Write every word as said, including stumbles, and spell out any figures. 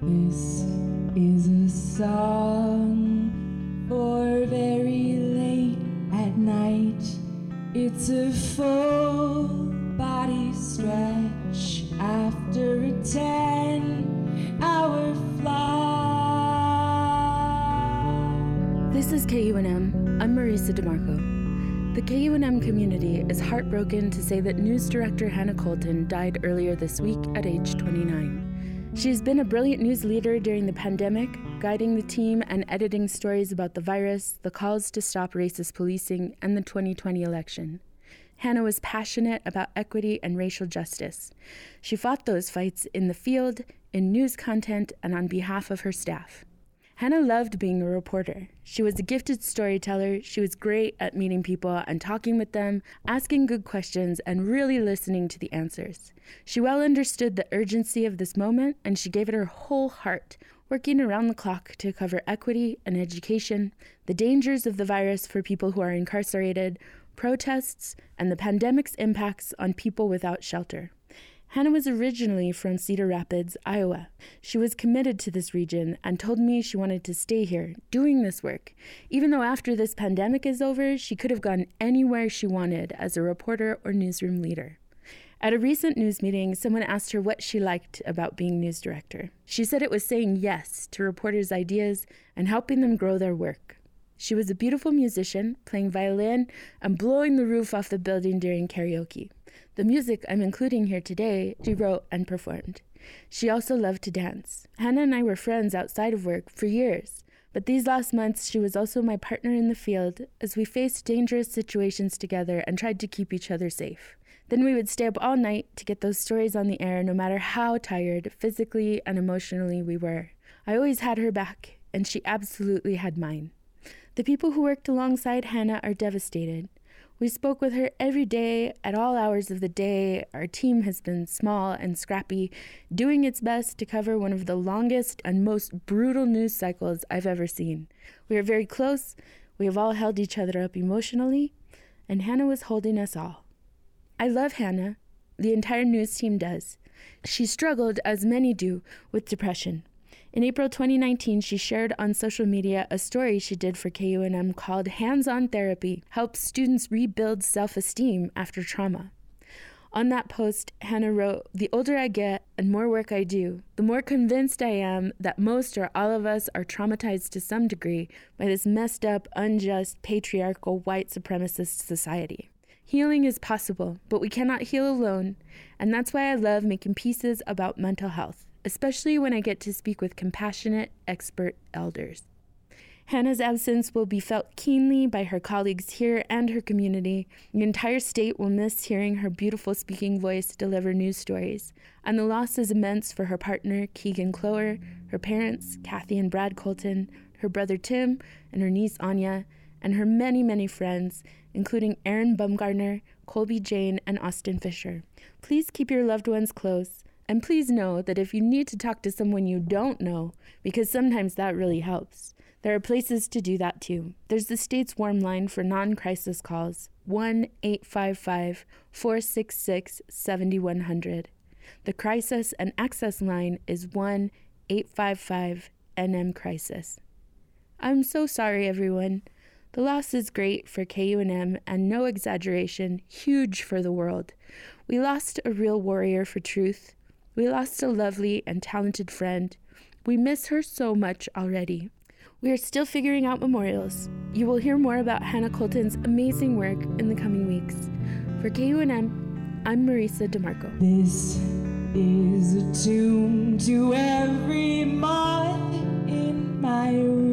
This is a song for very late at night. It's a full body stretch after a ten-hour flight. This is K U N M. I'm Marisa DeMarco. The K U N M community is heartbroken to say that news director Hannah Colton died earlier this week at age twenty-nine. She's been a brilliant news leader during the pandemic, guiding the team and editing stories about the virus, the calls to stop racist policing, and the twenty twenty election. Hannah was passionate about equity and racial justice. She fought those fights in the field, in news content, and on behalf of her staff. Hannah loved being a reporter. She was a gifted storyteller. She was great at meeting people and talking with them, asking good questions, and really listening to the answers. She well understood the urgency of this moment, and she gave it her whole heart, working around the clock to cover equity and education, the dangers of the virus for people who are incarcerated, protests, and the pandemic's impacts on people without shelter. Hannah was originally from Cedar Rapids, Iowa. She was committed to this region and told me she wanted to stay here, doing this work, even though after this pandemic is over, she could have gone anywhere she wanted as a reporter or newsroom leader. At a recent news meeting, someone asked her what she liked about being news director. She said it was saying yes to reporters' ideas and helping them grow their work. She was a beautiful musician, playing violin and blowing the roof off the building during karaoke. The music I'm including here today, she wrote and performed. She also loved to dance. Hannah and I were friends outside of work for years, but these last months she was also my partner in the field as we faced dangerous situations together and tried to keep each other safe. Then we would stay up all night to get those stories on the air no matter how tired physically and emotionally we were. I always had her back, and she absolutely had mine. The people who worked alongside Hannah are devastated. We spoke with her every day, at all hours of the day. Our team has been small and scrappy, doing its best to cover one of the longest and most brutal news cycles I've ever seen. We are very close. We have all held each other up emotionally, and Hannah was holding us all. I love Hannah. The entire news team does. She struggled, as many do, with depression. In April twenty nineteen, she shared on social media a story she did for K U N M called Hands-On Therapy, Helps Students Rebuild Self-Esteem After Trauma. On that post, Hannah wrote, "The older I get and more work I do, the more convinced I am that most or all of us are traumatized to some degree by this messed up, unjust, patriarchal, white supremacist society. Healing is possible, but we cannot heal alone, and that's why I love making pieces about mental health, especially when I get to speak with compassionate, expert elders." Hannah's absence will be felt keenly by her colleagues here and her community. The entire state will miss hearing her beautiful speaking voice deliver news stories, and the loss is immense for her partner, Keegan Clower, her parents, Kathy and Brad Colton, her brother Tim, and her niece Anya, and her many, many friends, including Aaron Bumgardner, Colby Jane, and Austin Fisher. Please keep your loved ones close. And please know that if you need to talk to someone you don't know, because sometimes that really helps, there are places to do that too. There's the state's warm line for non-crisis calls, one eight five five, four six six, seven one zero zero. The crisis and access line is one eight five five N M crisis. I'm so sorry, everyone. The loss is great for K U N M and, no exaggeration, huge for the world. We lost a real warrior for truth. We lost a lovely and talented friend. We miss her so much already. We are still figuring out memorials. You will hear more about Hannah Colton's amazing work in the coming weeks. For K U N M, I'm Marisa DeMarco. This is a tune to every moth in my room.